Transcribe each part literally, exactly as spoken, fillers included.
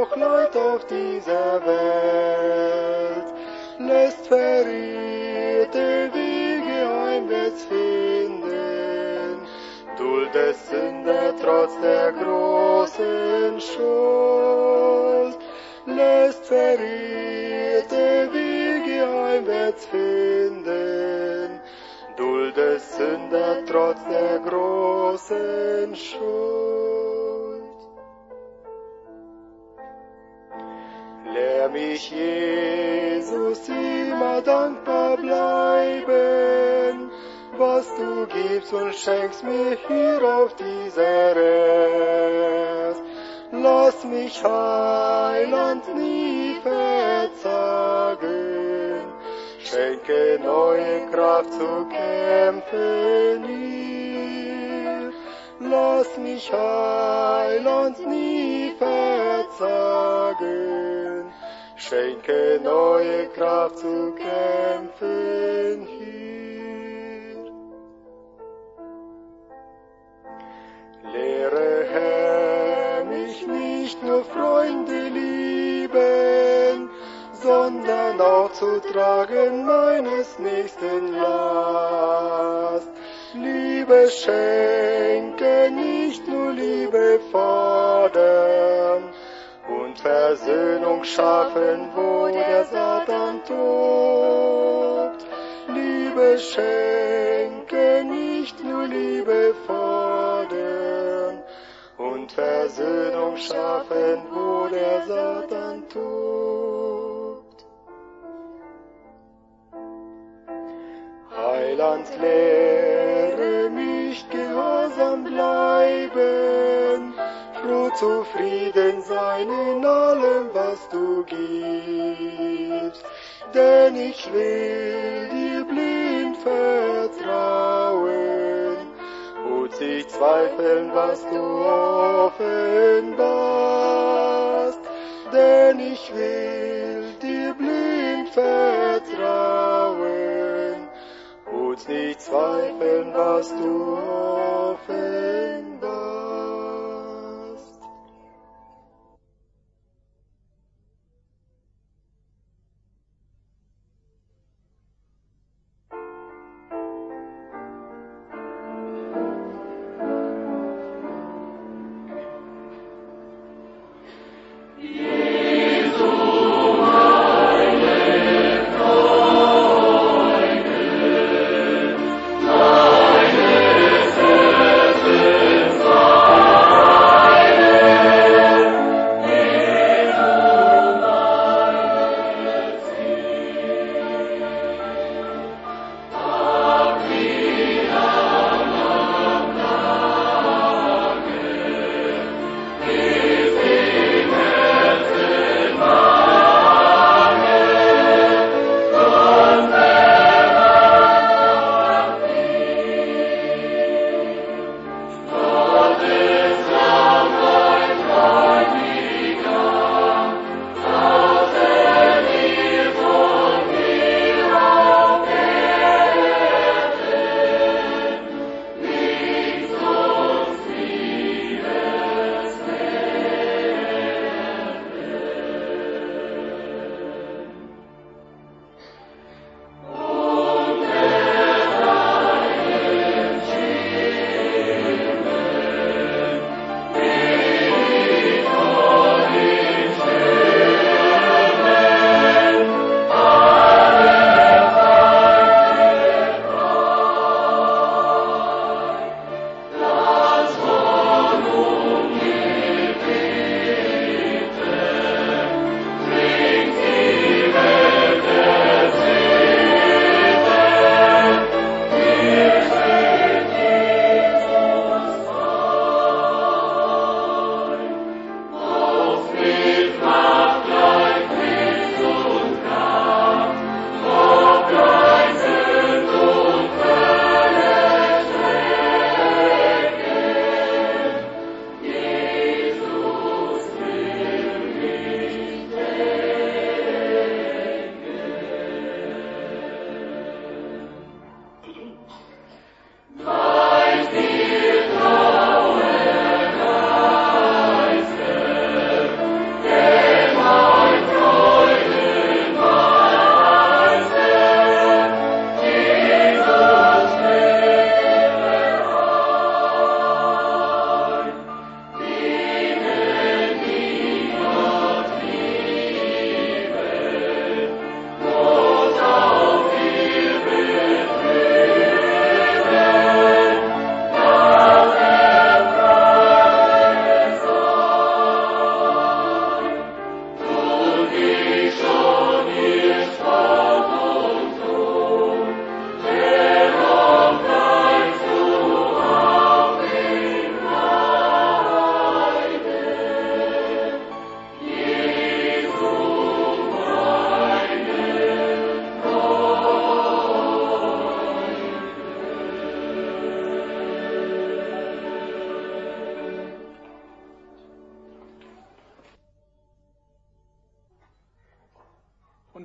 auch Leid auf dieser Welt, lässt verirrte Wege heimwärts finden, duldet Sünder trotz der großen Schuld, lässt verirrte Wege heimwärts finden, duldet Sünder trotz der großen Schuld. Lehr mich, Jesus, immer dankbar bleiben, was du gibst und schenkst mir hier auf dieser Erde. Lass mich, Heiland, nie verzagen, schenke neue Kraft zu kämpfen hier. Lass mich, Heiland, nie verzagen, schenke neue Kraft zu kämpfen hier. Lehre, Herr, mich nicht nur Freunde lieben, sondern auch zu tragen meines Nächsten Last. Liebe schenke, nicht nur Liebe fordern, und Versöhnung schaffen, wo der Satan tobt. Liebe schenke, nicht nur Liebe fordern, und Versöhnung schaffen, wo der Satan tobt. Heiland, lehre mich gehorsam bleiben, froh zufrieden sein in allem, was du gibst. Denn ich will dir blind vertrauen und nicht zweifeln, was du offenbarst. Denn ich will dir blind vertrauen und nicht zweifeln, was du offenbarst. Deines Herzens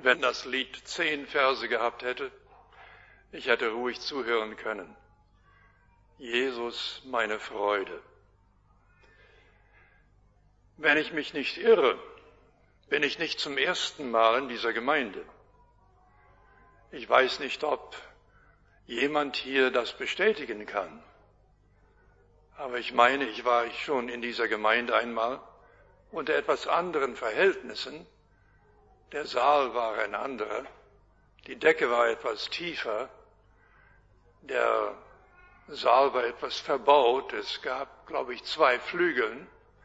Wenn das Lied zehn Verse gehabt hätte, ich hätte ruhig zuhören können. Jesus, meine Freude. Wenn ich mich nicht irre, bin ich nicht zum ersten Mal in dieser Gemeinde. Ich weiß nicht, ob jemand hier das bestätigen kann. Aber ich meine, ich war schon in dieser Gemeinde einmal unter etwas anderen Verhältnissen. Der Saal war ein anderer, die Decke war etwas tiefer, der Saal war etwas verbaut, es gab, glaube ich, zwei Flügeln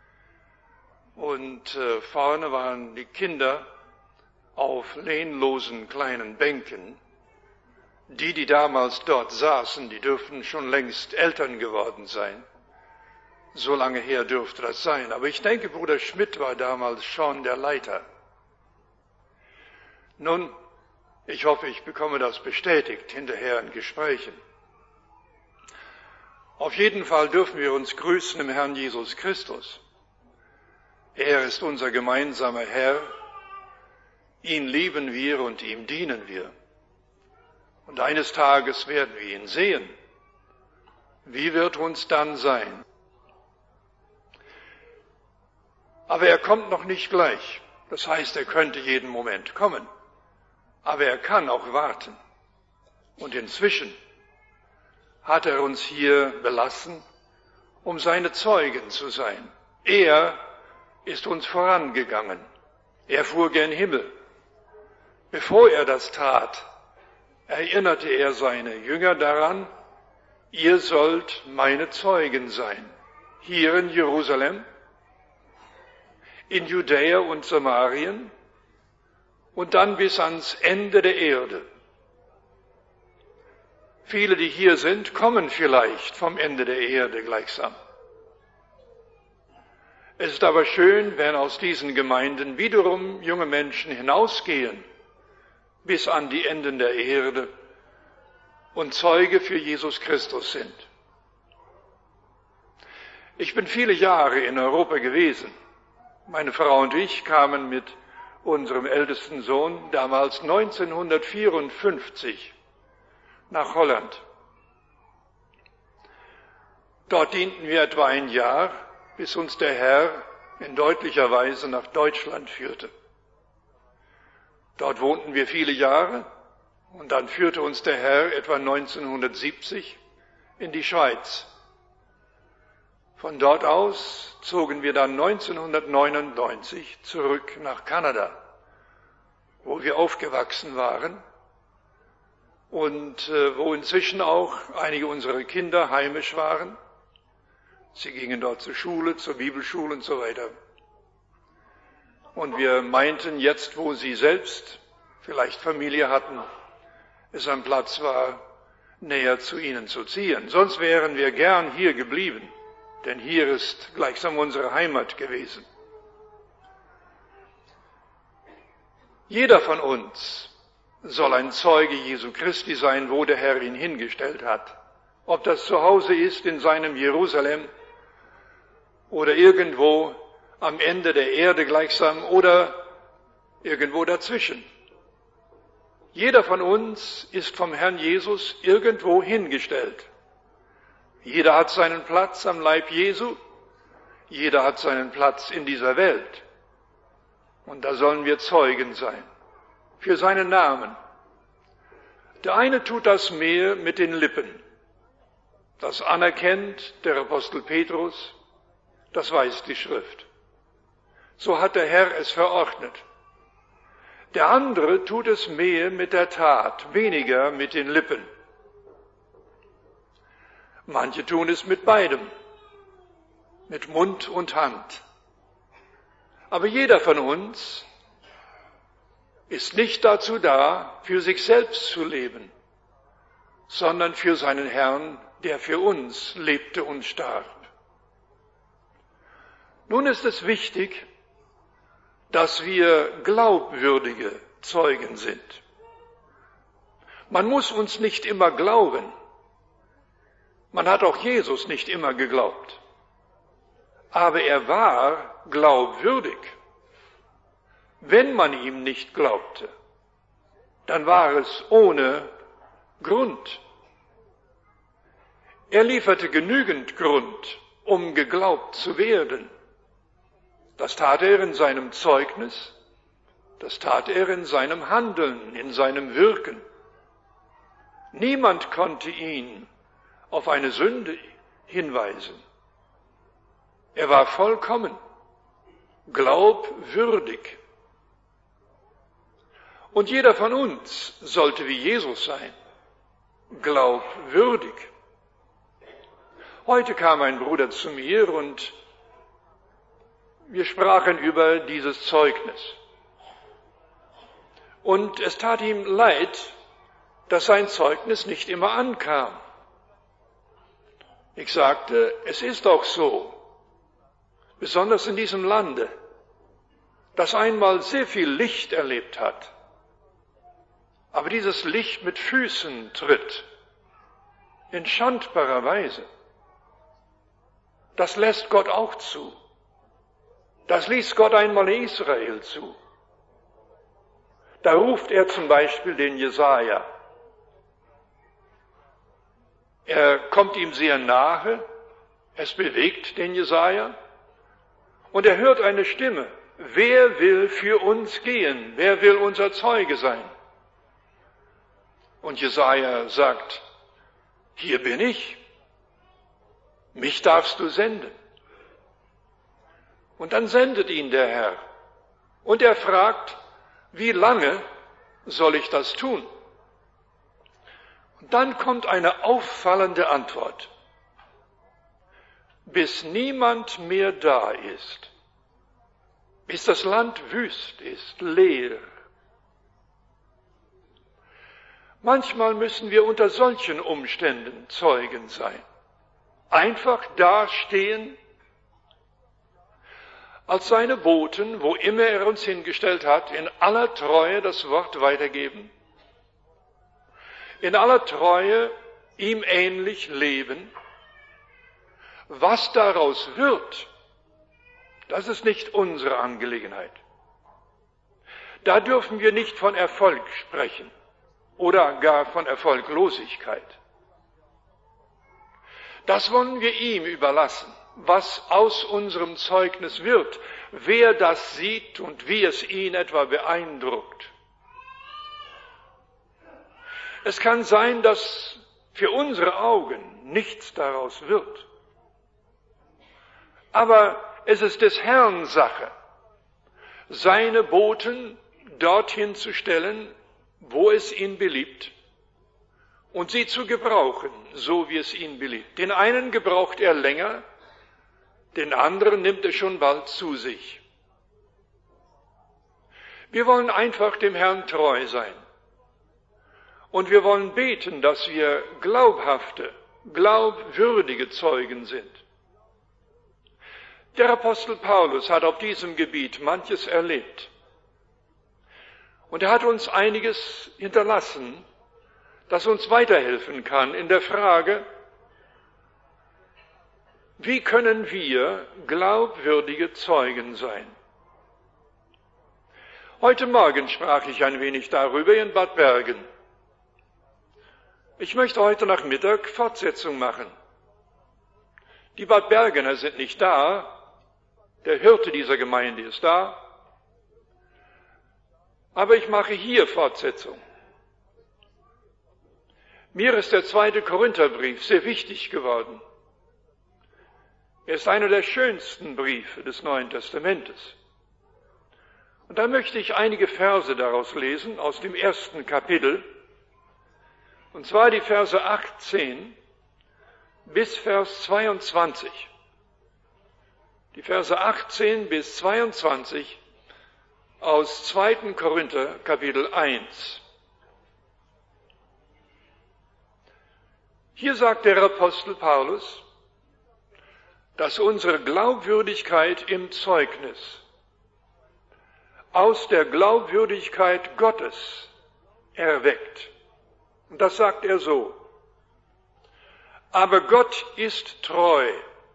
und äh, vorne waren die Kinder auf lehnlosen kleinen Bänken. Die, die damals dort saßen, die dürften schon längst Eltern geworden sein. So lange her dürfte das sein. Aber ich denke, Bruder Schmidt war damals schon der Leiter. Nun, ich hoffe, ich bekomme das bestätigt hinterher in Gesprächen. Auf jeden Fall dürfen wir uns grüßen im Herrn Jesus Christus. Er ist unser gemeinsamer Herr. Ihn lieben wir und ihm dienen wir. Und eines Tages werden wir ihn sehen. Wie wird uns dann sein? Aber er kommt noch nicht gleich. Das heißt, er könnte jeden Moment kommen. Aber er kann auch warten. Und inzwischen hat er uns hier belassen, um seine Zeugen zu sein. Er ist uns vorangegangen. Er fuhr gen Himmel. Bevor er das tat, erinnerte er seine Jünger daran, ihr sollt meine Zeugen sein. Hier in Jerusalem, in Judäa und Samarien und dann bis ans Ende der Erde. Viele, die hier sind, kommen vielleicht vom Ende der Erde gleichsam. Es ist aber schön, wenn aus diesen Gemeinden wiederum junge Menschen hinausgehen bis an die Enden der Erde und Zeuge für Jesus Christus sind. Ich bin viele Jahre in Europa gewesen. Meine Frau und ich kamen mit unserem ältesten Sohn damals neunzehnhundertvierundfünfzig nach Holland. Dort dienten wir etwa ein Jahr, bis uns der Herr in deutlicher Weise nach Deutschland führte. Dort wohnten wir viele Jahre und dann führte uns der Herr etwa neunzehnhundertsiebzig in die Schweiz. Von dort aus zogen wir dann neunzehnhundertneunundneunzig zurück nach Kanada, wo wir aufgewachsen waren und äh, wo inzwischen auch einige unserer Kinder heimisch waren. Sie gingen dort zur Schule, zur Bibelschule und so weiter. Und wir meinten jetzt, wo sie selbst vielleicht Familie hatten, es am Platz war, näher zu ihnen zu ziehen. Sonst wären wir gern hier geblieben, denn hier ist gleichsam unsere Heimat gewesen. Jeder von uns soll ein Zeuge Jesu Christi sein, wo der Herr ihn hingestellt hat. Ob das zu Hause ist in seinem Jerusalem oder irgendwo am Ende der Erde gleichsam oder irgendwo dazwischen. Jeder von uns ist vom Herrn Jesus irgendwo hingestellt. Jeder hat seinen Platz am Leib Jesu. Jeder hat seinen Platz in dieser Welt. Und da sollen wir Zeugen sein. Für seinen Namen. Der eine tut das mehr mit den Lippen. Das anerkennt der Apostel Petrus. Das weiß die Schrift. So hat der Herr es verordnet. Der andere tut es mehr mit der Tat, weniger mit den Lippen. Manche tun es mit beidem, mit Mund und Hand. Aber jeder von uns ist nicht dazu da, für sich selbst zu leben, sondern für seinen Herrn, der für uns lebte und starb. Nun ist es wichtig, dass wir glaubwürdige Zeugen sind. Man muss uns nicht immer glauben. Man hat auch Jesus nicht immer geglaubt. Aber er war glaubwürdig. Wenn man ihm nicht glaubte, dann war es ohne Grund. Er lieferte genügend Grund, um geglaubt zu werden. Das tat er in seinem Zeugnis, das tat er in seinem Handeln, in seinem Wirken. Niemand konnte ihn auf eine Sünde hinweisen. Er war vollkommen, glaubwürdig. Und jeder von uns sollte wie Jesus sein, glaubwürdig. Heute kam ein Bruder zu mir und wir sprachen über dieses Zeugnis. Und es tat ihm leid, dass sein Zeugnis nicht immer ankam. Ich sagte, es ist auch so, besonders in diesem Lande, das einmal sehr viel Licht erlebt hat, aber dieses Licht mit Füßen tritt, in schandbarer Weise. Das lässt Gott auch zu. Das ließ Gott einmal in Israel zu. Da ruft er zum Beispiel den Jesaja. Er kommt ihm sehr nahe, es bewegt den Jesaja, und er hört eine Stimme. Wer will für uns gehen? Wer will unser Zeuge sein? Und Jesaja sagt, hier bin ich. Mich darfst du senden. Und dann sendet ihn der Herr. Und er fragt, wie lange soll ich das tun? Und dann kommt eine auffallende Antwort. Bis niemand mehr da ist, bis das Land wüst ist, leer. Manchmal müssen wir unter solchen Umständen Zeugen sein. Einfach dastehen, als seine Boten, wo immer er uns hingestellt hat, in aller Treue das Wort weitergeben, in aller Treue ihm ähnlich leben. Was daraus wird, das ist nicht unsere Angelegenheit. Da dürfen wir nicht von Erfolg sprechen oder gar von Erfolglosigkeit. Das wollen wir ihm überlassen, was aus unserem Zeugnis wird, wer das sieht und wie es ihn etwa beeindruckt. Es kann sein, dass für unsere Augen nichts daraus wird. Aber es ist des Herrn Sache, seine Boten dorthin zu stellen, wo es ihn beliebt, und sie zu gebrauchen, so wie es ihn beliebt. Den einen gebraucht er länger, den anderen nimmt er schon bald zu sich. Wir wollen einfach dem Herrn treu sein. Und wir wollen beten, dass wir glaubhafte, glaubwürdige Zeugen sind. Der Apostel Paulus hat auf diesem Gebiet manches erlebt. Und er hat uns einiges hinterlassen, das uns weiterhelfen kann in der Frage, wie können wir glaubwürdige Zeugen sein? Heute Morgen sprach ich ein wenig darüber in Bad Bergen. Ich möchte heute Nachmittag Fortsetzung machen. Die Bad Bergener sind nicht da, der Hirte dieser Gemeinde ist da, aber ich mache hier Fortsetzung. Mir ist der zweite Korintherbrief sehr wichtig geworden. Er ist einer der schönsten Briefe des Neuen Testamentes. Und da möchte ich einige Verse daraus lesen, aus dem ersten Kapitel, und zwar die Verse achtzehn bis Vers zweiundzwanzig. Die Verse achtzehn bis zweiundzwanzig aus zweiten Korinther, Kapitel eins. Hier sagt der Apostel Paulus, dass unsere Glaubwürdigkeit im Zeugnis aus der Glaubwürdigkeit Gottes erweckt. Und das sagt er so. Aber Gott ist treu,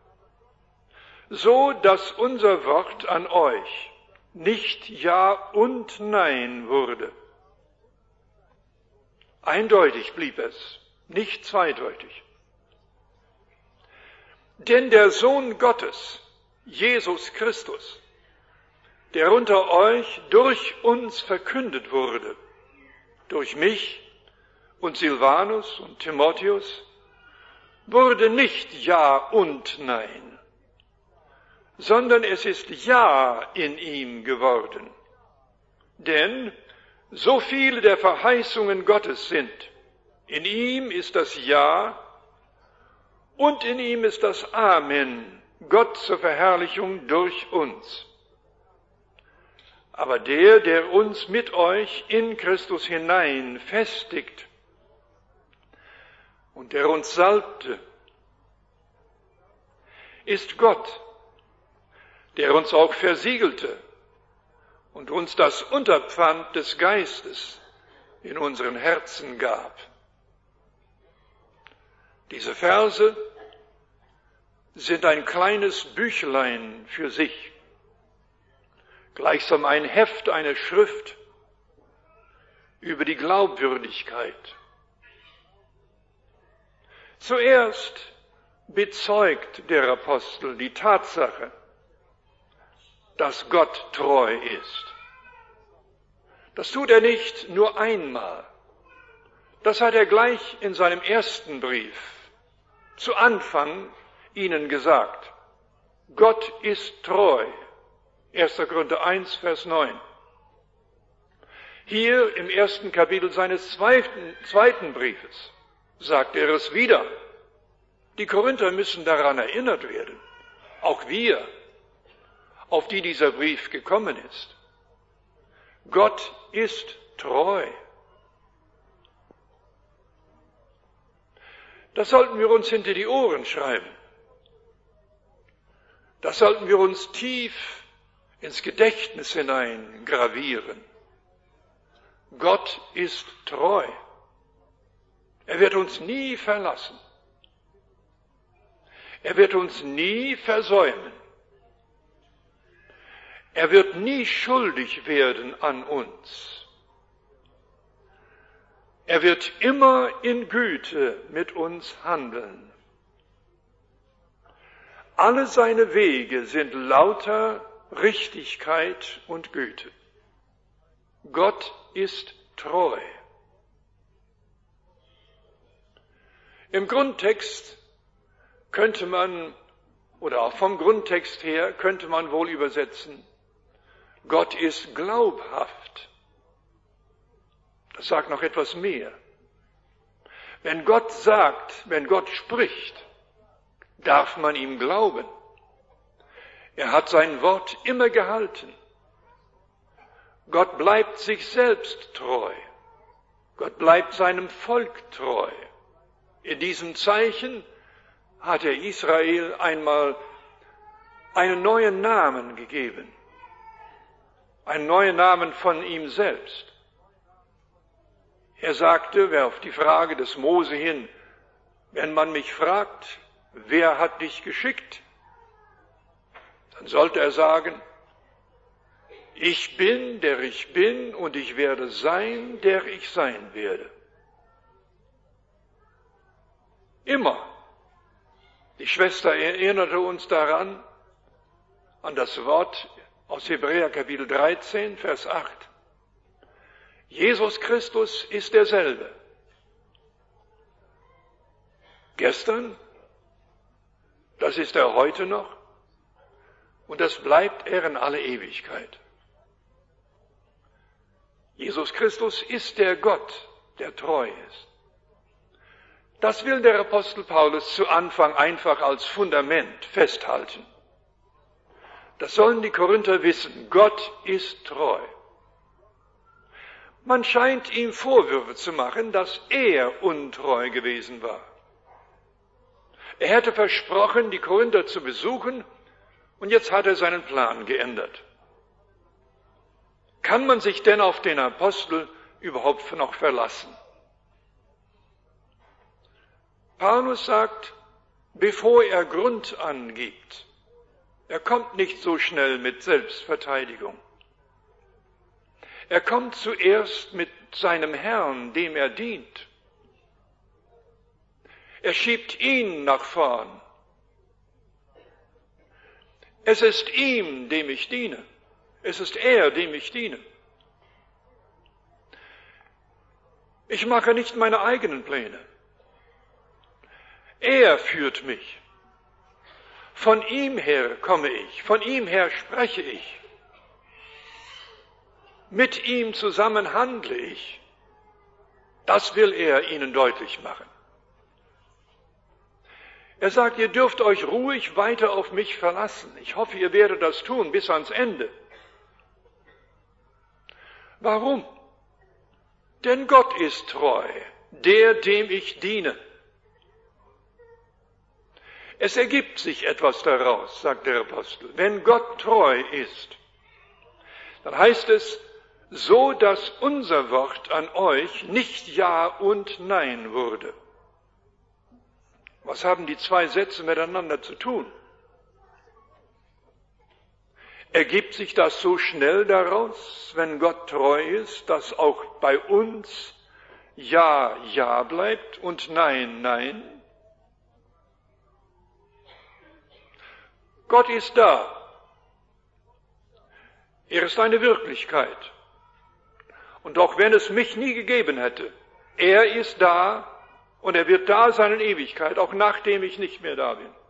so dass unser Wort an euch nicht Ja und Nein wurde. Eindeutig blieb es, nicht zweideutig. Denn der Sohn Gottes, Jesus Christus, der unter euch durch uns verkündet wurde, durch mich und Silvanus und Timotheus, wurde nicht Ja und Nein, sondern es ist Ja in ihm geworden. Denn so viele der Verheißungen Gottes sind, in ihm ist das Ja und in ihm ist das Amen, Gott zur Verherrlichung durch uns. Aber der, der uns mit euch in Christus hinein festigt und der uns salbte, ist Gott, der uns auch versiegelte und uns das Unterpfand des Geistes in unseren Herzen gab. Diese Verse sind ein kleines Büchlein für sich, gleichsam ein Heft, eine Schrift über die Glaubwürdigkeit. Zuerst bezeugt der Apostel die Tatsache, dass Gott treu ist. Das tut er nicht nur einmal. Das hat er gleich in seinem ersten Brief zu Anfang ihnen gesagt. Gott ist treu. erster Korinther eins, Vers neun. Hier im ersten Kapitel seines zweiten, zweiten Briefes sagt er es wieder. Die Korinther müssen daran erinnert werden. Auch wir, auf die dieser Brief gekommen ist. Gott ist treu. Das sollten wir uns hinter die Ohren schreiben. Das sollten wir uns tief ins Gedächtnis hinein gravieren. Gott ist treu. Er wird uns nie verlassen. Er wird uns nie versäumen. Er wird nie schuldig werden an uns. Er wird immer in Güte mit uns handeln. Alle seine Wege sind lauter Richtigkeit und Güte. Gott ist treu. Im Grundtext könnte man, oder auch vom Grundtext her, könnte man wohl übersetzen, Gott ist glaubhaft. Das sagt noch etwas mehr. Wenn Gott sagt, wenn Gott spricht, darf man ihm glauben. Er hat sein Wort immer gehalten. Gott bleibt sich selbst treu. Gott bleibt seinem Volk treu. In diesem Zeichen hat er Israel einmal einen neuen Namen gegeben. Einen neuen Namen von ihm selbst. Er sagte, wer auf die Frage des Mose hin, wenn man mich fragt, wer hat dich geschickt? Dann sollte er sagen, ich bin, der ich bin, und ich werde sein, der ich sein werde. Immer. Die Schwester erinnerte uns daran, an das Wort aus Hebräer Kapitel dreizehn, Vers acht. Jesus Christus ist derselbe. Gestern, das ist er heute noch, und das bleibt er in alle Ewigkeit. Jesus Christus ist der Gott, der treu ist. Das will der Apostel Paulus zu Anfang einfach als Fundament festhalten. Das sollen die Korinther wissen. Gott ist treu. Man scheint ihm Vorwürfe zu machen, dass er untreu gewesen war. Er hätte versprochen, die Korinther zu besuchen, und jetzt hat er seinen Plan geändert. Kann man sich denn auf den Apostel überhaupt noch verlassen? Paulus sagt, bevor er Grund angibt, er kommt nicht so schnell mit Selbstverteidigung. Er kommt zuerst mit seinem Herrn, dem er dient. Er schiebt ihn nach vorn. Es ist ihm, dem ich diene. Es ist er, dem ich diene. Ich mache nicht meine eigenen Pläne. Er führt mich. Von ihm her komme ich, von ihm her spreche ich. Mit ihm zusammen handle ich. Das will er ihnen deutlich machen. Er sagt, ihr dürft euch ruhig weiter auf mich verlassen. Ich hoffe, ihr werdet das tun bis ans Ende. Warum? Denn Gott ist treu, der, dem ich diene. Es ergibt sich etwas daraus, sagt der Apostel. Wenn Gott treu ist, dann heißt es, so dass unser Wort an euch nicht Ja und Nein wurde. Was haben die zwei Sätze miteinander zu tun? Ergibt sich das so schnell daraus, wenn Gott treu ist, dass auch bei uns Ja, Ja bleibt und Nein, Nein? Gott ist da. Er ist eine Wirklichkeit. Und auch wenn es mich nie gegeben hätte, er ist da und er wird da sein in Ewigkeit, auch nachdem ich nicht mehr da bin.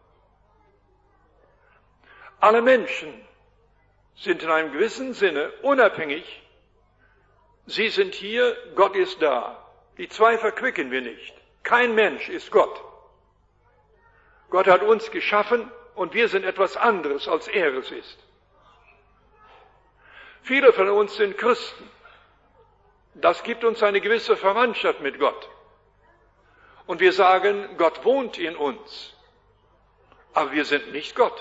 Alle Menschen sind in einem gewissen Sinne unabhängig. Sie sind hier, Gott ist da. Die zwei verquicken wir nicht. Kein Mensch ist Gott. Gott hat uns geschaffen und wir sind etwas anderes, als er es ist. Viele von uns sind Christen. Das gibt uns eine gewisse Verwandtschaft mit Gott. Und wir sagen, Gott wohnt in uns. Aber wir sind nicht Gott.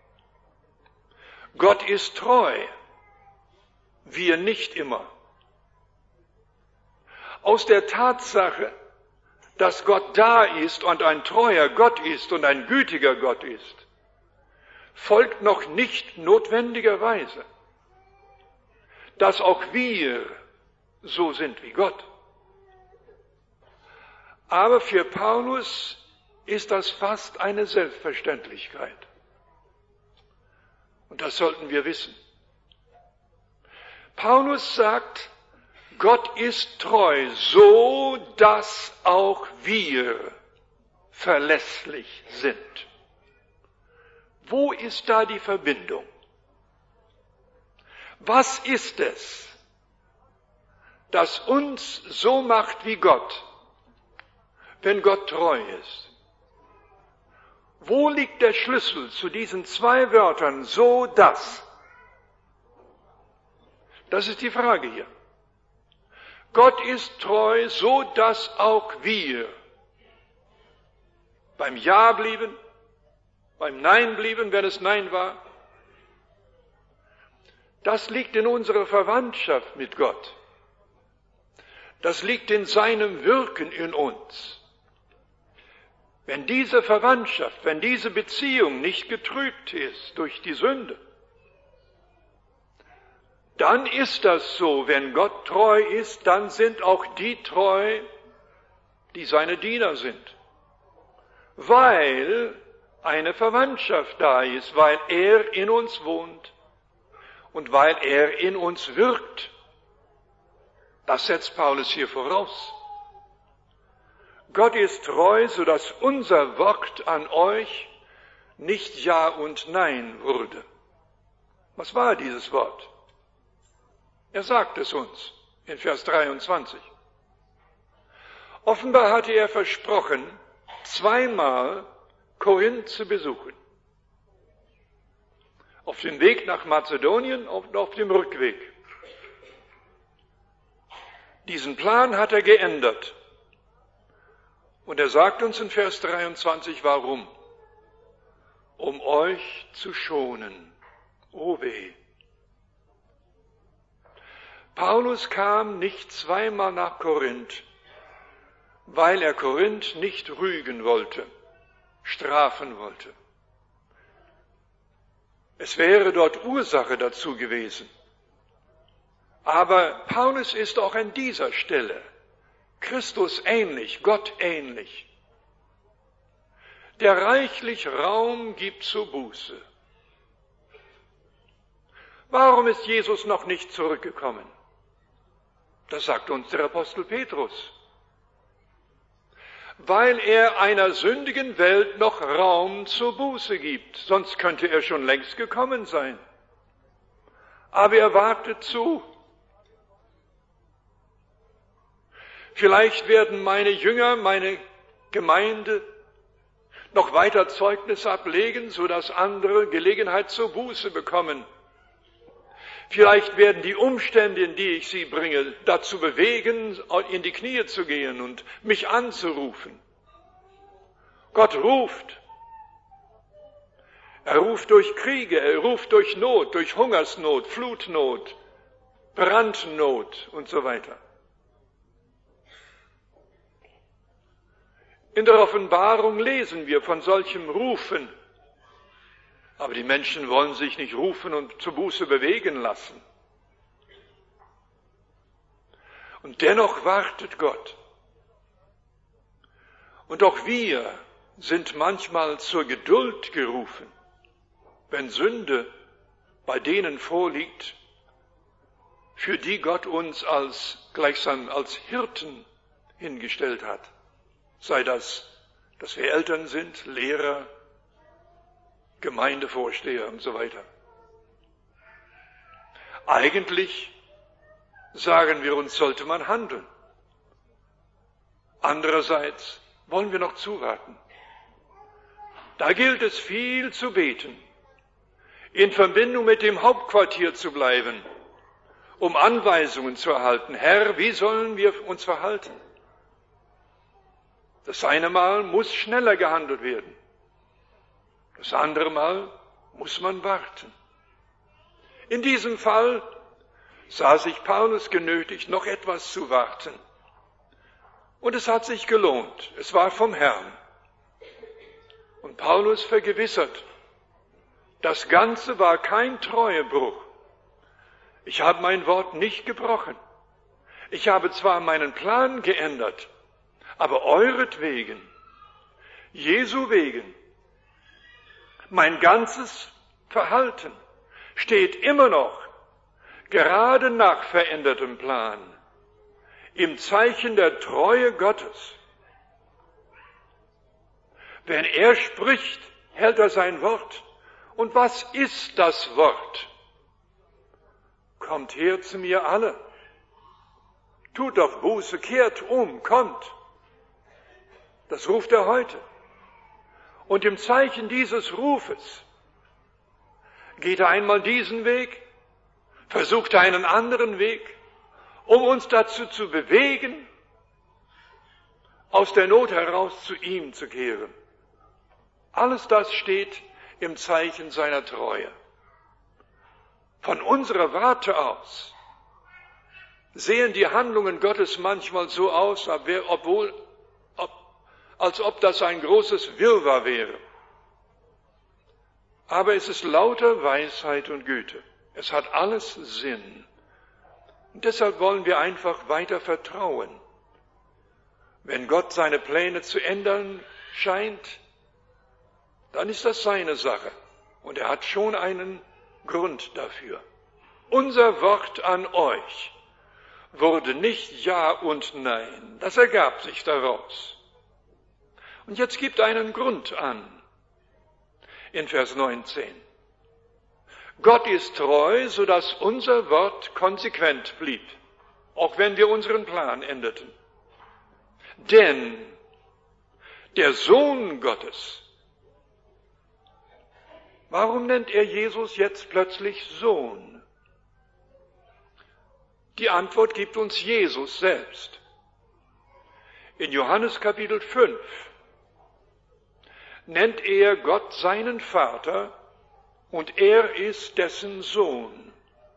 Gott ist treu. Wir nicht immer. Aus der Tatsache, dass Gott da ist und ein treuer Gott ist und ein gütiger Gott ist, folgt noch nicht notwendigerweise, dass auch wir so sind wie Gott. Aber für Paulus ist das fast eine Selbstverständlichkeit. Und das sollten wir wissen. Paulus sagt, Gott ist treu, so dass auch wir verlässlich sind. Wo ist da die Verbindung? Was ist es, das uns so macht wie Gott, wenn Gott treu ist? Wo liegt der Schlüssel zu diesen zwei Wörtern, so dass? Das ist die Frage hier. Gott ist treu, so dass auch wir beim Ja blieben, beim Nein blieben, wenn es Nein war. Das liegt in unserer Verwandtschaft mit Gott. Das liegt in seinem Wirken in uns. Wenn diese Verwandtschaft, wenn diese Beziehung nicht getrübt ist durch die Sünde, dann ist das so, wenn Gott treu ist, dann sind auch die treu, die seine Diener sind. Weil eine Verwandtschaft da ist, weil er in uns wohnt und weil er in uns wirkt. Das setzt Paulus hier voraus. Gott ist treu, so dass unser Wort an euch nicht Ja und Nein wurde. Was war dieses Wort? Er sagt es uns in Vers dreiundzwanzig. Offenbar hatte er versprochen, zweimal Korinth zu besuchen. Auf dem Weg nach Mazedonien und auf dem Rückweg. Diesen Plan hat er geändert. Und er sagt uns in Vers dreiundzwanzig, warum? Um euch zu schonen. Oh weh. Paulus kam nicht zweimal nach Korinth, weil er Korinth nicht rügen wollte, strafen wollte. Es wäre dort Ursache dazu gewesen. Aber Paulus ist auch an dieser Stelle Christus ähnlich, Gott ähnlich, der reichlich Raum gibt zur Buße. Warum ist Jesus noch nicht zurückgekommen? Das sagt uns der Apostel Petrus. Weil er einer sündigen Welt noch Raum zur Buße gibt, sonst könnte er schon längst gekommen sein. Aber er wartet zu. Vielleicht werden meine Jünger, meine Gemeinde noch weiter Zeugnis ablegen, sodass andere Gelegenheit zur Buße bekommen. Vielleicht werden die Umstände, in die ich sie bringe, dazu bewegen, in die Knie zu gehen und mich anzurufen. Gott ruft. Er ruft durch Kriege, er ruft durch Not, durch Hungersnot, Flutnot, Brandnot und so weiter. In der Offenbarung lesen wir von solchem Rufen. Aber die Menschen wollen sich nicht rufen und zur Buße bewegen lassen. Und dennoch wartet Gott. Und auch wir sind manchmal zur Geduld gerufen, wenn Sünde bei denen vorliegt, für die Gott uns als gleichsam als Hirten hingestellt hat. Sei das, dass wir Eltern sind, Lehrer, Gemeindevorsteher und so weiter. Eigentlich, sagen wir uns, sollte man handeln. Andererseits wollen wir noch zuwarten. Da gilt es viel zu beten, in Verbindung mit dem Hauptquartier zu bleiben, um Anweisungen zu erhalten. Herr, wie sollen wir uns verhalten? Das eine Mal muss schneller gehandelt werden. Das andere Mal muss man warten. In diesem Fall sah sich Paulus genötigt, noch etwas zu warten. Und es hat sich gelohnt. Es war vom Herrn. Und Paulus vergewissert, das Ganze war kein Treuebruch. Ich habe mein Wort nicht gebrochen. Ich habe zwar meinen Plan geändert, aber euretwegen, Jesu wegen, mein ganzes Verhalten steht immer noch, gerade nach verändertem Plan, im Zeichen der Treue Gottes. Wenn er spricht, hält er sein Wort. Und was ist das Wort? Kommt her zu mir alle. Tut doch Buße, kehrt um, kommt. Das ruft er heute. Und im Zeichen dieses Rufes geht er einmal diesen Weg, versucht er einen anderen Weg, um uns dazu zu bewegen, aus der Not heraus zu ihm zu kehren. Alles das steht im Zeichen seiner Treue. Von unserer Warte aus sehen die Handlungen Gottes manchmal so aus, obwohl, ob, als ob das ein großes Wirrwarr wäre. Aber es ist lauter Weisheit und Güte. Es hat alles Sinn. Und deshalb wollen wir einfach weiter vertrauen. Wenn Gott seine Pläne zu ändern scheint, dann ist das seine Sache. Und er hat schon einen Grund dafür. Unser Wort an euch wurde nicht Ja und Nein. Das ergab sich daraus. Und jetzt gibt einen Grund an. In Vers neunzehn. Gott ist treu, sodass unser Wort konsequent blieb, auch wenn wir unseren Plan änderten. Denn der Sohn Gottes, warum nennt er Jesus jetzt plötzlich Sohn? Die Antwort gibt uns Jesus selbst. In Johannes Kapitel fünf nennt er Gott seinen Vater und er ist dessen Sohn.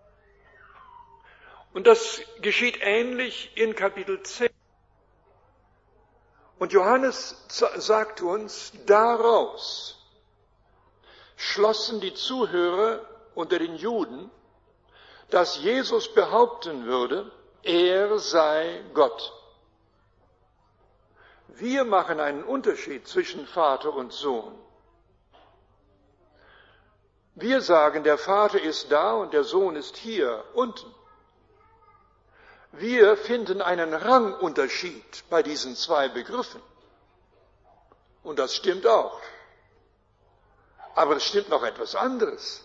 Und das geschieht ähnlich in Kapitel zehn. Und Johannes sagt uns, daraus schlossen die Zuhörer unter den Juden, dass Jesus behaupten würde, er sei Gott. Wir machen einen Unterschied zwischen Vater und Sohn. Wir sagen, der Vater ist da und der Sohn ist hier unten. Wir finden einen Rangunterschied bei diesen zwei Begriffen. Und das stimmt auch. Aber es stimmt noch etwas anderes.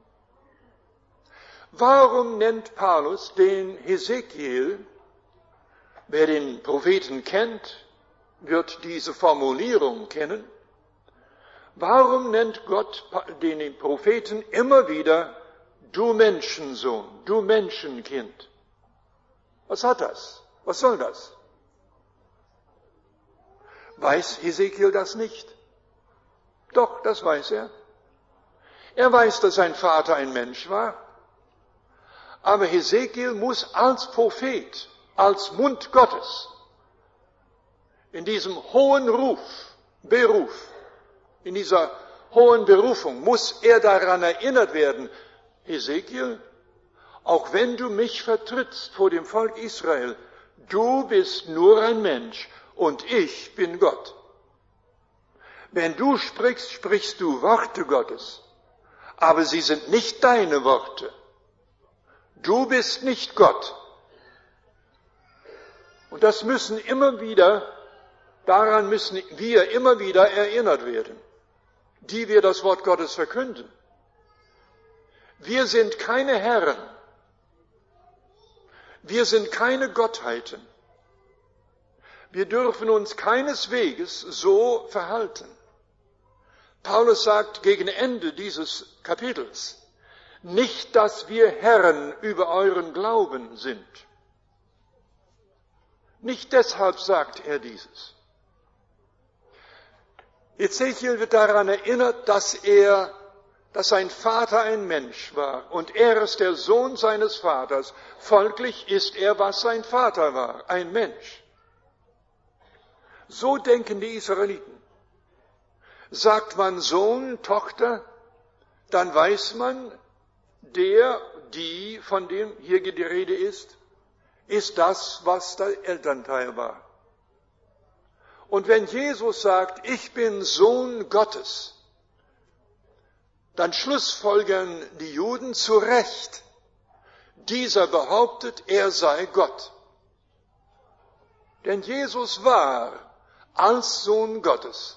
Warum nennt Paulus den Hesekiel, wer den Propheten kennt, wird diese Formulierung kennen, warum nennt Gott den Propheten immer wieder du Menschensohn, du Menschenkind? Was hat das? Was soll das? Weiß Hesekiel das nicht? Doch, das weiß er. Er weiß, dass sein Vater ein Mensch war. Aber Hesekiel muss als Prophet, als Mund Gottes, in diesem hohen Ruf, Beruf, in dieser hohen Berufung, muss er daran erinnert werden, Hesekiel, auch wenn du mich vertrittst vor dem Volk Israel, du bist nur ein Mensch und ich bin Gott. Wenn du sprichst, sprichst du Worte Gottes, aber sie sind nicht deine Worte. Du bist nicht Gott. Und das müssen immer wieder, daran müssen wir immer wieder erinnert werden, die wir das Wort Gottes verkünden. Wir sind keine Herren. Wir sind keine Gottheiten. Wir dürfen uns keineswegs so verhalten. Paulus sagt gegen Ende dieses Kapitels, nicht, dass wir Herren über euren Glauben sind. Nicht deshalb sagt er dieses. Ezechiel wird daran erinnert, dass er, dass sein Vater ein Mensch war und er ist der Sohn seines Vaters. Folglich ist er, was sein Vater war, ein Mensch. So denken die Israeliten. Sagt man Sohn, Tochter, dann weiß man, der, die, von dem hier die Rede ist, ist das, was der Elternteil war. Und wenn Jesus sagt, ich bin Sohn Gottes, dann schlussfolgern die Juden zu Recht, dieser behauptet, er sei Gott. Denn Jesus war als Sohn Gottes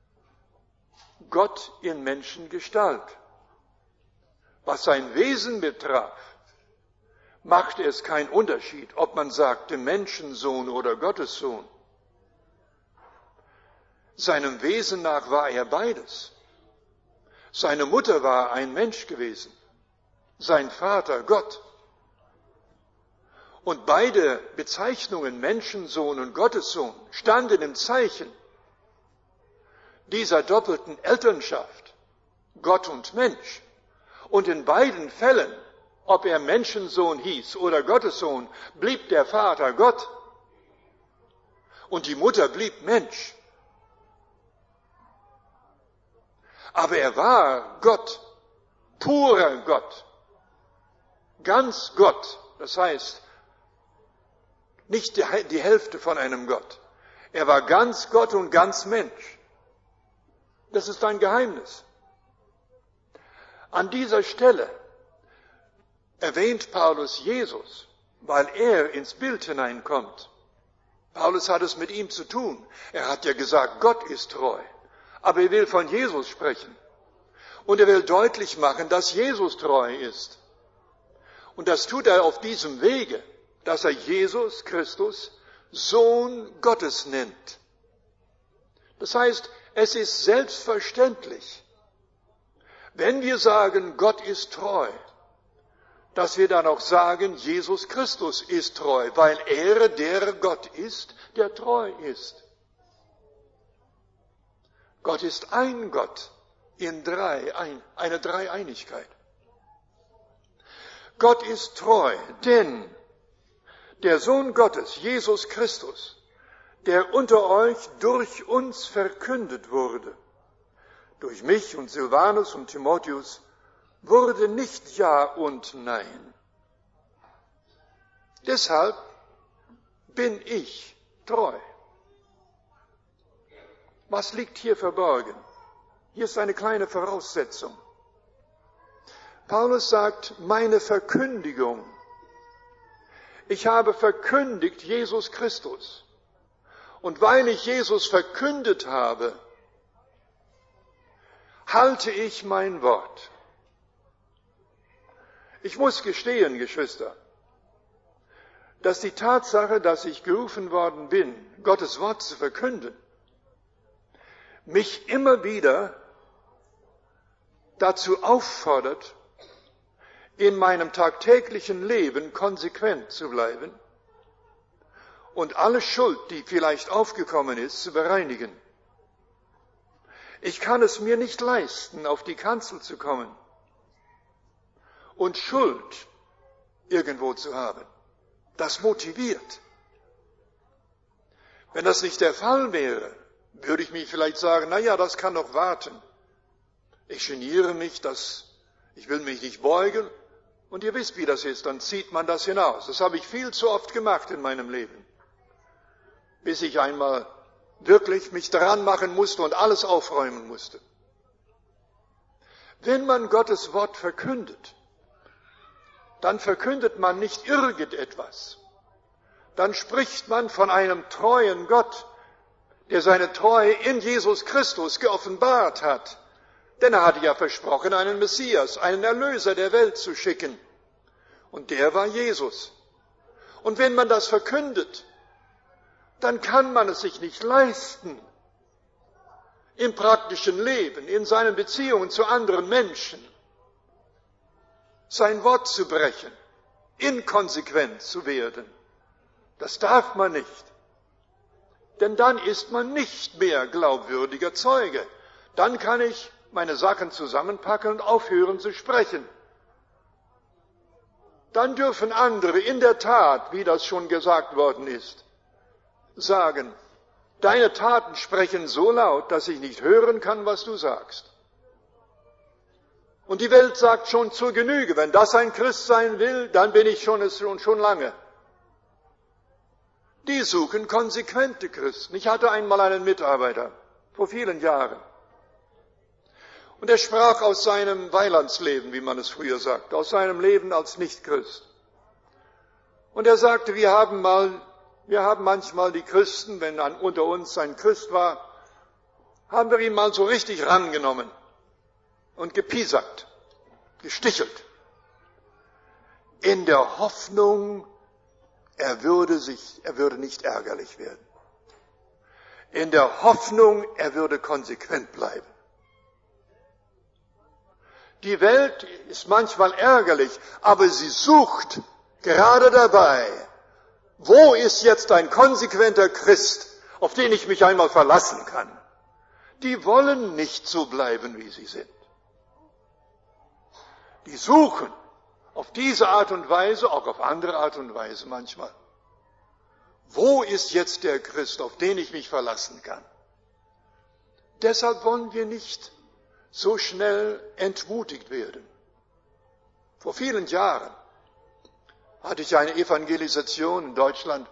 Gott in Menschengestalt. Was sein Wesen betraf, machte es keinen Unterschied, ob man sagte Menschensohn oder Gottessohn. Seinem Wesen nach war er beides. Seine Mutter war ein Mensch gewesen, sein Vater Gott. Und beide Bezeichnungen, Menschensohn und Gottessohn, standen im Zeichen dieser doppelten Elternschaft, Gott und Mensch. Und in beiden Fällen, ob er Menschensohn hieß oder Gottessohn, blieb der Vater Gott und die Mutter blieb Mensch. Aber er war Gott, purer Gott, ganz Gott, das heißt, nicht die Hälfte von einem Gott. Er war ganz Gott und ganz Mensch. Das ist ein Geheimnis. An dieser Stelle erwähnt Paulus Jesus, weil er ins Bild hineinkommt. Paulus hat es mit ihm zu tun. Er hat ja gesagt, Gott ist treu. Aber er will von Jesus sprechen. Und er will deutlich machen, dass Jesus treu ist. Und das tut er auf diesem Wege, dass er Jesus Christus Sohn Gottes nennt. Das heißt, es ist selbstverständlich, wenn wir sagen, Gott ist treu, dass wir dann auch sagen, Jesus Christus ist treu, weil er der Gott ist, der treu ist. Gott ist ein Gott in drei, ein, eine Dreieinigkeit. Gott ist treu, denn der Sohn Gottes, Jesus Christus, der unter euch durch uns verkündet wurde, durch mich und Silvanus und Timotheus, wurde nicht Ja und Nein, Deshalb bin ich treu. Was liegt hier verborgen? Hier ist eine kleine Voraussetzung. Paulus sagt, meine Verkündigung. Ich habe verkündigt Jesus Christus. Und weil ich Jesus verkündet habe, halte ich mein Wort. Ich muss gestehen, Geschwister, dass die Tatsache, dass ich gerufen worden bin, Gottes Wort zu verkünden, mich immer wieder dazu auffordert, in meinem tagtäglichen Leben konsequent zu bleiben und alle Schuld, die vielleicht aufgekommen ist, zu bereinigen. Ich kann es mir nicht leisten, auf die Kanzel zu kommen und Schuld irgendwo zu haben. Das motiviert. Wenn das nicht der Fall wäre, würde ich mich vielleicht sagen, na ja, das kann doch warten. Ich geniere mich, das, ich will mich nicht beugen. Und ihr wisst, wie das ist, dann zieht man das hinaus. Das habe ich viel zu oft gemacht in meinem Leben. Bis ich einmal wirklich mich daran machen musste und alles aufräumen musste. Wenn man Gottes Wort verkündet, dann verkündet man nicht irgendetwas. Dann spricht man von einem treuen Gott, der seine Treue in Jesus Christus geoffenbart hat. Denn er hatte ja versprochen, einen Messias, einen Erlöser der Welt zu schicken. Und der war Jesus. Und wenn man das verkündet, dann kann man es sich nicht leisten, im praktischen Leben, in seinen Beziehungen zu anderen Menschen, sein Wort zu brechen, inkonsequent zu werden. Das darf man nicht. Denn dann ist man nicht mehr glaubwürdiger Zeuge. Dann kann ich meine Sachen zusammenpacken und aufhören zu sprechen. Dann dürfen andere in der Tat, wie das schon gesagt worden ist, sagen, deine Taten sprechen so laut, dass ich nicht hören kann, was du sagst. Und die Welt sagt schon zur Genüge, wenn das ein Christ sein will, dann bin ich schon es schon, schon lange. Die suchen konsequente Christen. Ich hatte einmal einen Mitarbeiter, vor vielen Jahren. Und er sprach aus seinem Weilandsleben, wie man es früher sagt, aus seinem Leben als Nichtchrist. Und er sagte, wir haben mal, wir haben manchmal die Christen, wenn an, unter uns ein Christ war, haben wir ihn mal so richtig rangenommen und gepiesackt, gestichelt, in der Hoffnung, er würde sich, er würde nicht ärgerlich werden. In der Hoffnung, er würde konsequent bleiben. Die Welt ist manchmal ärgerlich, aber sie sucht gerade dabei, wo ist jetzt ein konsequenter Christ, auf den ich mich einmal verlassen kann. Die wollen nicht so bleiben, wie sie sind. Die suchen auf diese Art und Weise, auch auf andere Art und Weise manchmal. Wo ist jetzt der Christ, auf den ich mich verlassen kann? Deshalb wollen wir nicht so schnell entmutigt werden. Vor vielen Jahren hatte ich eine Evangelisation in Deutschland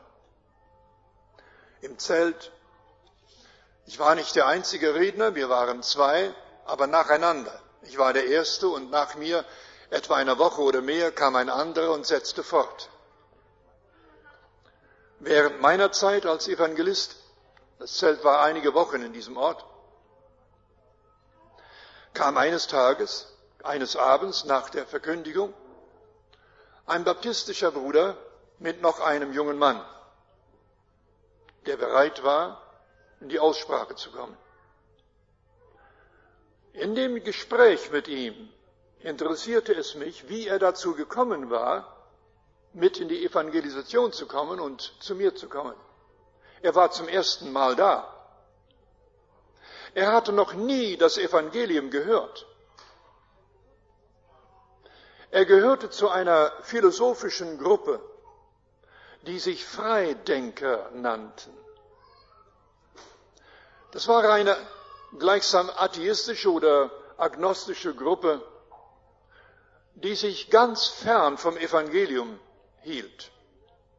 im Zelt. Ich war nicht der einzige Redner, wir waren zwei, aber nacheinander. Ich war der Erste und nach mir, etwa eine Woche oder mehr, kam ein anderer und setzte fort. Während meiner Zeit als Evangelist, das Zelt war einige Wochen in diesem Ort, kam eines Tages, eines Abends nach der Verkündigung, ein baptistischer Bruder mit noch einem jungen Mann, der bereit war, in die Aussprache zu kommen. In dem Gespräch mit ihm interessierte es mich, wie er dazu gekommen war, mit in die Evangelisation zu kommen und zu mir zu kommen. Er war zum ersten Mal da. Er hatte noch nie das Evangelium gehört. Er gehörte zu einer philosophischen Gruppe, die sich Freidenker nannten. Das war eine gleichsam atheistische oder agnostische Gruppe, die sich ganz fern vom Evangelium hielt.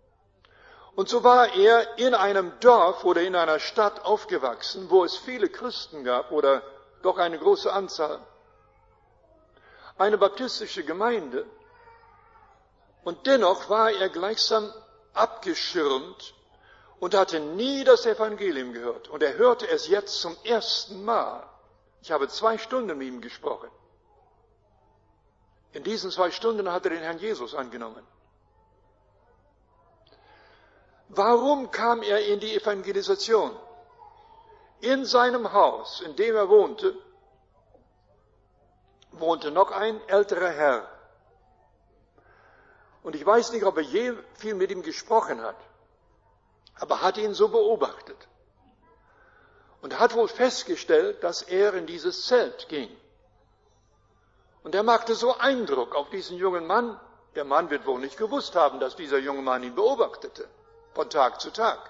Und so war er in einem Dorf oder in einer Stadt aufgewachsen, wo es viele Christen gab oder doch eine große Anzahl. Eine baptistische Gemeinde. Und dennoch war er gleichsam abgeschirmt und hatte nie das Evangelium gehört. Und er hörte es jetzt zum ersten Mal. Ich habe zwei Stunden mit ihm gesprochen. In diesen zwei Stunden hat er den Herrn Jesus angenommen. Warum kam er in die Evangelisation? In seinem Haus, in dem er wohnte, wohnte noch ein älterer Herr. Und ich weiß nicht, ob er je viel mit ihm gesprochen hat, aber hat ihn so beobachtet und hat wohl festgestellt, dass er in dieses Zelt ging. Und er machte so Eindruck auf diesen jungen Mann. Der Mann wird wohl nicht gewusst haben, dass dieser junge Mann ihn beobachtete, von Tag zu Tag.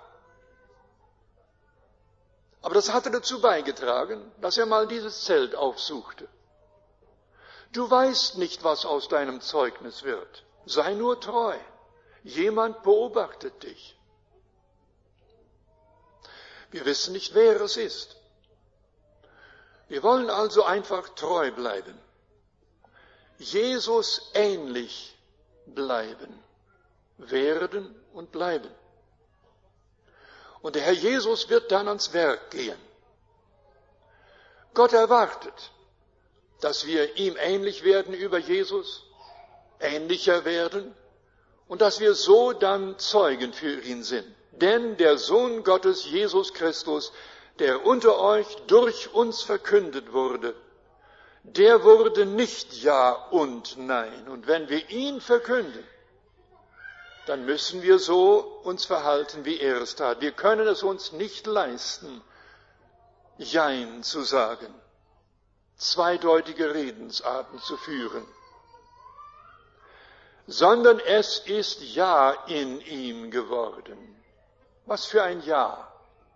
Aber das hatte dazu beigetragen, dass er mal dieses Zelt aufsuchte. Du weißt nicht, was aus deinem Zeugnis wird. Sei nur treu. Jemand beobachtet dich. Wir wissen nicht, wer es ist. Wir wollen also einfach treu bleiben. Jesus ähnlich bleiben. Werden und bleiben. Und der Herr Jesus wird dann ans Werk gehen. Gott erwartet, dass wir ihm ähnlich werden über Jesus, ähnlicher werden und dass wir so dann Zeugen für ihn sind. Denn der Sohn Gottes, Jesus Christus, der unter euch durch uns verkündet wurde, der wurde nicht Ja und Nein. Und wenn wir ihn verkünden, dann müssen wir so uns verhalten, wie er es tat. Wir können es uns nicht leisten, Jein zu sagen, zweideutige Redensarten zu führen, sondern es ist Ja in ihm geworden. Was für ein Ja?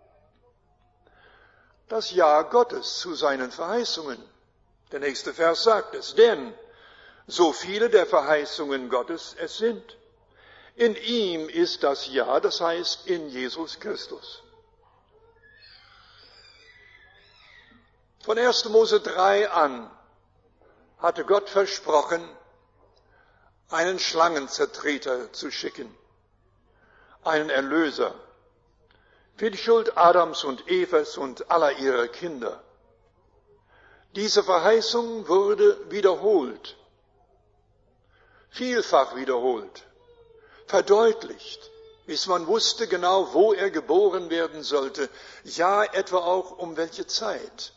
Das Ja Gottes zu seinen Verheißungen. Der nächste Vers sagt es, denn so viele der Verheißungen Gottes es sind, in ihm ist das Ja, das heißt in Jesus Christus. Von erster Mose drei an hatte Gott versprochen, einen Schlangenzertreter zu schicken, einen Erlöser, für die Schuld Adams und Evas und aller ihrer Kinder. Diese Verheißung wurde wiederholt, vielfach wiederholt, verdeutlicht, bis man wusste genau, wo er geboren werden sollte, ja etwa auch um welche Zeit.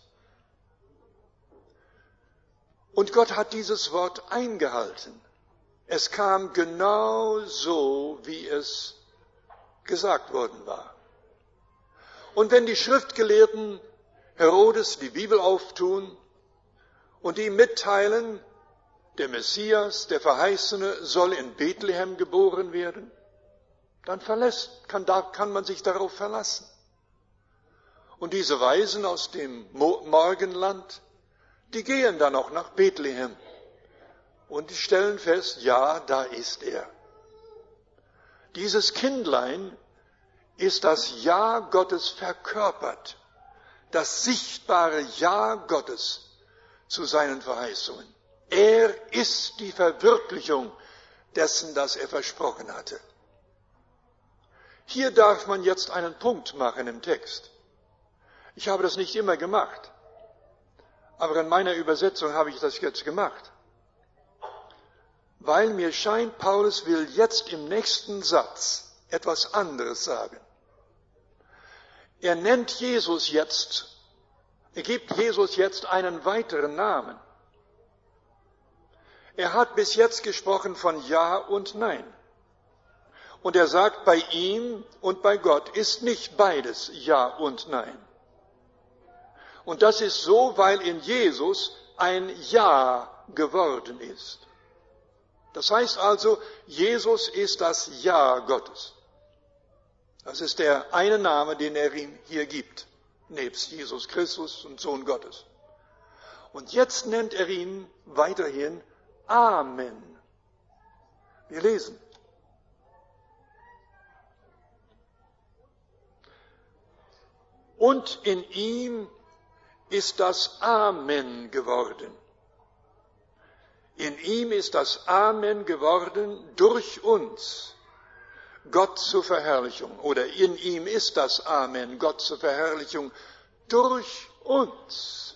Und Gott hat dieses Wort eingehalten. Es kam genau so, wie es gesagt worden war. Und wenn die Schriftgelehrten Herodes die Bibel auftun und ihm mitteilen, der Messias, der Verheißene, soll in Bethlehem geboren werden, dann verlässt, kann, da, kann man sich darauf verlassen. Und diese Weisen aus dem Morgenland, die gehen dann auch nach Bethlehem und die stellen fest, ja, da ist er. Dieses Kindlein ist das Ja Gottes verkörpert, das sichtbare Ja Gottes zu seinen Verheißungen. Er ist die Verwirklichung dessen, das er versprochen hatte. Hier darf man jetzt einen Punkt machen im Text. Ich habe das nicht immer gemacht, aber in meiner Übersetzung habe ich das jetzt gemacht. Weil mir scheint, Paulus will jetzt im nächsten Satz etwas anderes sagen. Er nennt Jesus jetzt, er gibt Jesus jetzt einen weiteren Namen. Er hat bis jetzt gesprochen von Ja und Nein. Und er sagt, bei ihm und bei Gott ist nicht beides Ja und Nein. Und das ist so, weil in Jesus ein Ja geworden ist. Das heißt also, Jesus ist das Ja Gottes. Das ist der eine Name, den er ihm hier gibt, nebst Jesus Christus und Sohn Gottes. Und jetzt nennt er ihn weiterhin Amen. Wir lesen. Und in ihm ist das Amen geworden. In ihm ist das Amen geworden durch uns, Gott zur Verherrlichung. Oder in ihm ist das Amen, Gott zur Verherrlichung durch uns.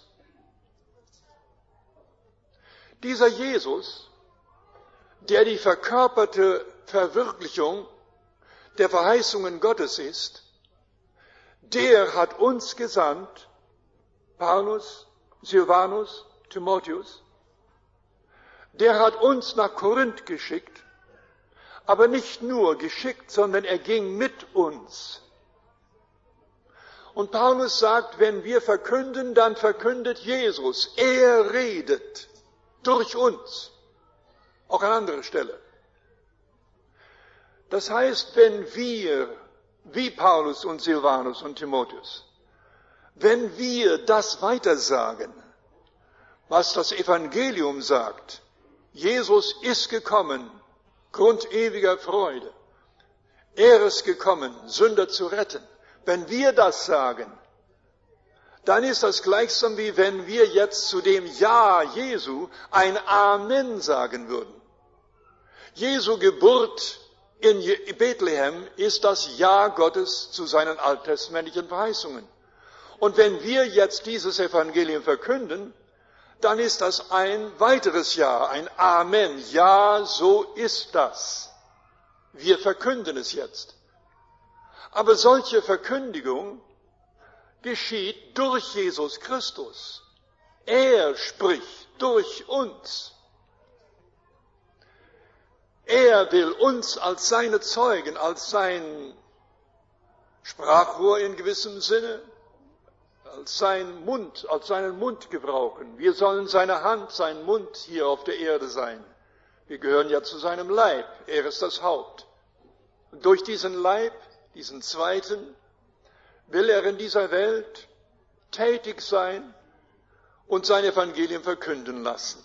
Dieser Jesus, der die verkörperte Verwirklichung der Verheißungen Gottes ist, der hat uns gesandt, Paulus, Silvanus, Timotheus, der hat uns nach Korinth geschickt, aber nicht nur geschickt, sondern er ging mit uns. Und Paulus sagt, wenn wir verkünden, dann verkündet Jesus. Er redet durch uns. Auch an anderer Stelle. Das heißt, wenn wir, wie Paulus und Silvanus und Timotheus, wenn wir das weitersagen, was das Evangelium sagt, Jesus ist gekommen, Grund ewiger Freude. Er ist gekommen, Sünder zu retten. Wenn wir das sagen, dann ist das gleichsam wie wenn wir jetzt zu dem Ja Jesu ein Amen sagen würden. Jesu Geburt in Bethlehem ist das Ja Gottes zu seinen alttestamentlichen Verheißungen. Und wenn wir jetzt dieses Evangelium verkünden, dann ist das ein weiteres Ja, ein Amen. Ja, so ist das. Wir verkünden es jetzt. Aber solche Verkündigung geschieht durch Jesus Christus. Er spricht durch uns. Er will uns als seine Zeugen, als sein Sprachrohr in gewissem Sinne, als sein Mund, als seinen Mund gebrauchen. Wir sollen seine Hand, sein Mund hier auf der Erde sein. Wir gehören ja zu seinem Leib. Er ist das Haupt. Und durch diesen Leib, diesen zweiten, will er in dieser Welt tätig sein und sein Evangelium verkünden lassen.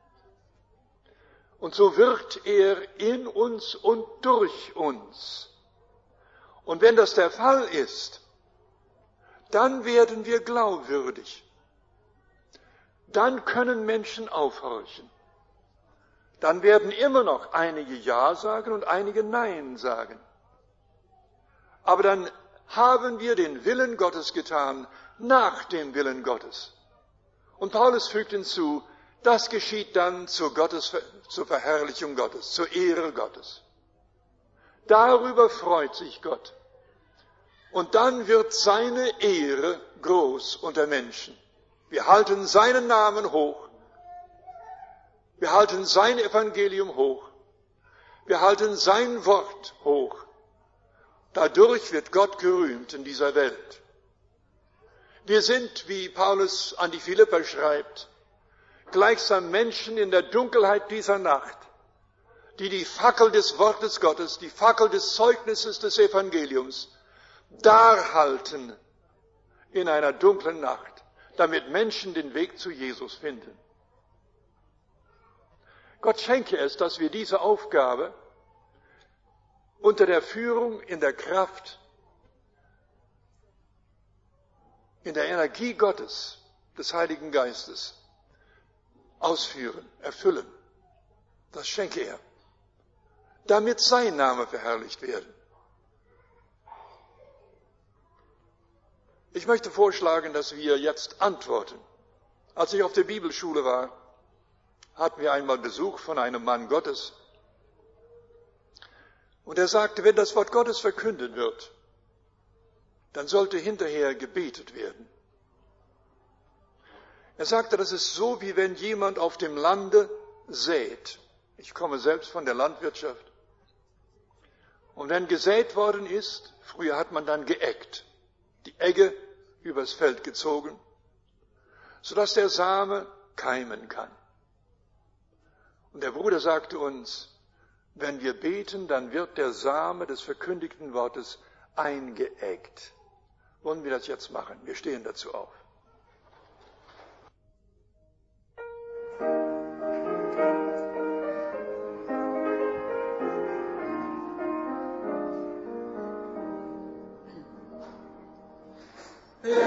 Und so wirkt er in uns und durch uns. Und wenn das der Fall ist, dann werden wir glaubwürdig. Dann können Menschen aufhorchen. Dann werden immer noch einige Ja sagen und einige Nein sagen. Aber dann haben wir den Willen Gottes getan, nach dem Willen Gottes. Und Paulus fügt hinzu, das geschieht dann zur, Gottes, zur Verherrlichung Gottes, zur Ehre Gottes. Darüber freut sich Gott. Und dann wird seine Ehre groß unter Menschen. Wir halten seinen Namen hoch. Wir halten sein Evangelium hoch. Wir halten sein Wort hoch. Dadurch wird Gott gerühmt in dieser Welt. Wir sind, wie Paulus an die Philipper schreibt, gleichsam Menschen in der Dunkelheit dieser Nacht, die die Fackel des Wortes Gottes, die Fackel des Zeugnisses des Evangeliums darhalten in einer dunklen Nacht, damit Menschen den Weg zu Jesus finden. Gott schenke es, dass wir diese Aufgabe unter der Führung, in der Kraft, in der Energie Gottes, des Heiligen Geistes, ausführen, erfüllen. Das schenke er, damit sein Name verherrlicht werde. Ich möchte vorschlagen, dass wir jetzt antworten. Als ich auf der Bibelschule war, hatten wir einmal Besuch von einem Mann Gottes. Und er sagte, wenn das Wort Gottes verkündet wird, dann sollte hinterher gebetet werden. Er sagte, das ist so, wie wenn jemand auf dem Lande sät. Ich komme selbst von der Landwirtschaft. Und wenn gesät worden ist, früher hat man dann geeggt, die Egge übers Feld gezogen, sodass der Same keimen kann. Und der Bruder sagte uns, wenn wir beten, dann wird der Same des verkündigten Wortes eingeeggt. Wollen wir das jetzt machen? Wir stehen dazu auf. Ja.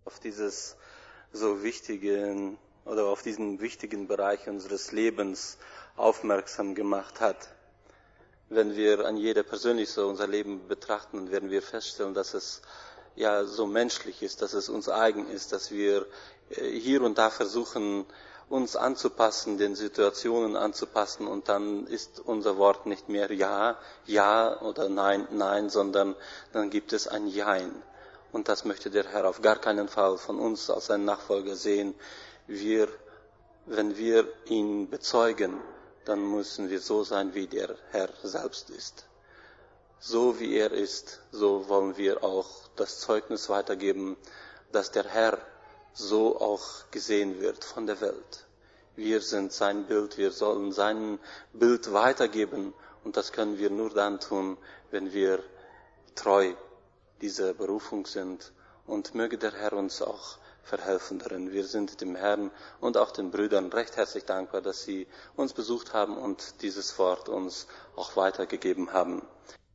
auf dieses so wichtigen oder auf diesen wichtigen Bereich unseres Lebens aufmerksam gemacht hat. Wenn wir an jeder persönlich so unser Leben betrachten, werden wir feststellen, dass es ja so menschlich ist, dass es uns eigen ist, dass wir hier und da versuchen, uns anzupassen, den Situationen anzupassen, und dann ist unser Wort nicht mehr ja, ja oder nein, nein, sondern dann gibt es ein Jein. Und das möchte der Herr auf gar keinen Fall von uns als seinen Nachfolger sehen. Wir, wenn wir ihn bezeugen, dann müssen wir so sein, wie der Herr selbst ist. So wie er ist, so wollen wir auch das Zeugnis weitergeben, dass der Herr so auch gesehen wird von der Welt. Wir sind sein Bild, wir sollen sein Bild weitergeben, und das können wir nur dann tun, wenn wir treu dieser Berufung sind. Und möge der Herr uns auch verhelfen darin. Wir sind dem Herrn und auch den Brüdern recht herzlich dankbar, dass sie uns besucht haben und dieses Wort uns auch weitergegeben haben.